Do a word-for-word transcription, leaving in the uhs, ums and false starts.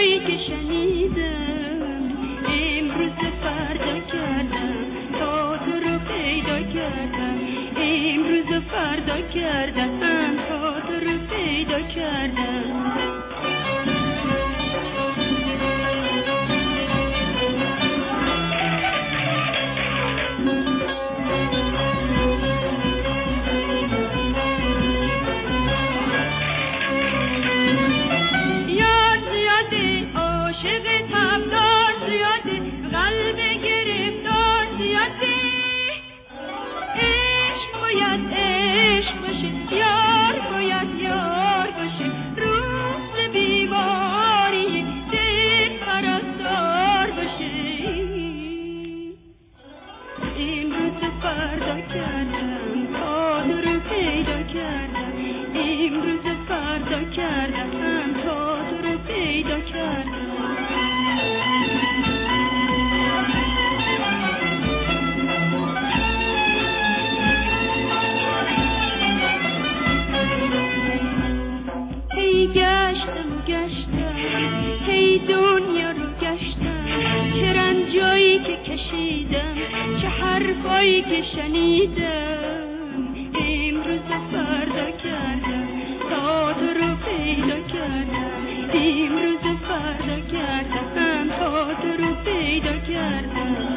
جایی که شنیدم امروز فردا کردم تا تو رو پیدا کردم امروز فردا کردم تا تو رو پیدا کردم حرفایی که شنیدم امروز فردا کردم تا تو رو پیدا کردم امروز فردا کردم تا تو رو پیدا کردم